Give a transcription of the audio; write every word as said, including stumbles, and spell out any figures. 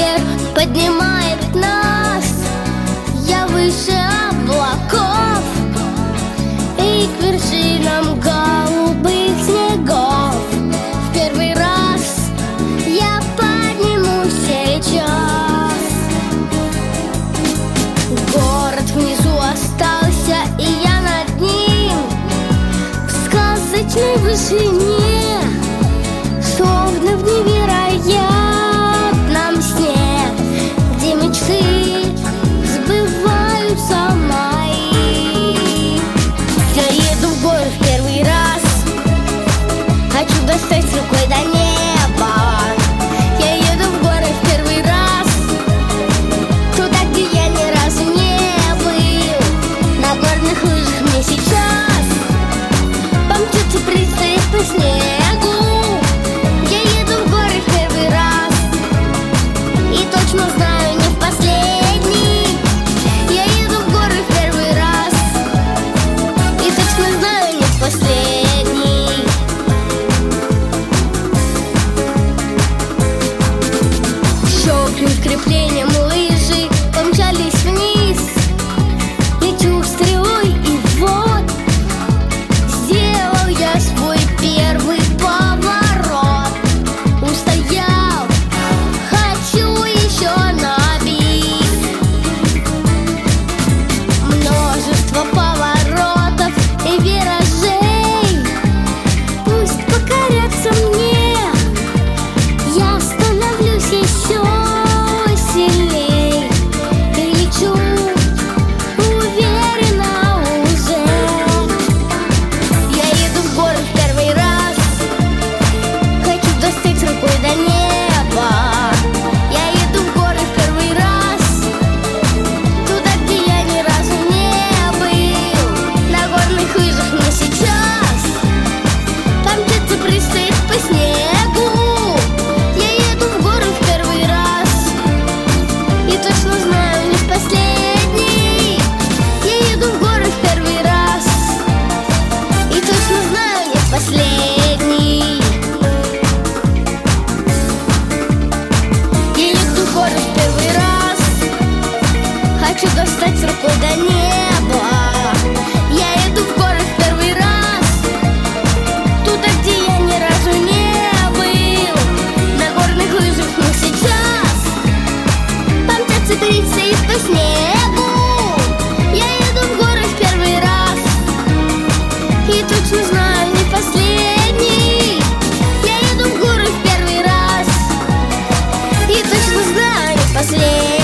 вверх поднимает нас. Я выше облаков и к вершинам голубых снегов. В первый раз я поднимусь сейчас. Город внизу остался, и я над ним в сказочной вышине, словно в невероятном сне, где мечты сбываются мои. Я еду в горы в первый раз, хочу достать рукой до неба. Я еду в горы в первый раз, туда, где я ни разу не был. На горных лыжах мне сейчас помчаться предстоит по снегу. Я еду в горы в первый раз и точно знаю, не в последний. Я еду в горы в первый раз и точно знаю, не в последний. Щелкнув креплением лыжи, помчались вниз. Лечу стрелой, и вот сделал я свой первый поворот. Устоял, хочу еще набить. Множество поворотов и виражей пусть покорятся мне. Я становлюсь еще сильней и лечу уверенно уже. Я еду в горы в первый раз, хочу достать рукой до неба. Я еду в горы в первый раз, туда, где я ни разу не был. На горных лыжах мне сейчас помчаться предстоит по снегу. Я еду в горы в первый раз и точно знаю, не в последний. Я еду в горы в первый раз и точно знаю, не в последний. Я еду в горы в первый раз, хочу достать рукой до неба. Я еду в горы в первый раз, туда, где я ни разу не был. На горных лыжах мне сейчас помчаться предстоит по снегу. Я еду в горы в первый раз и точно знаю, не в последний. Я еду в горы в первый раз и точно знаю, не в последний.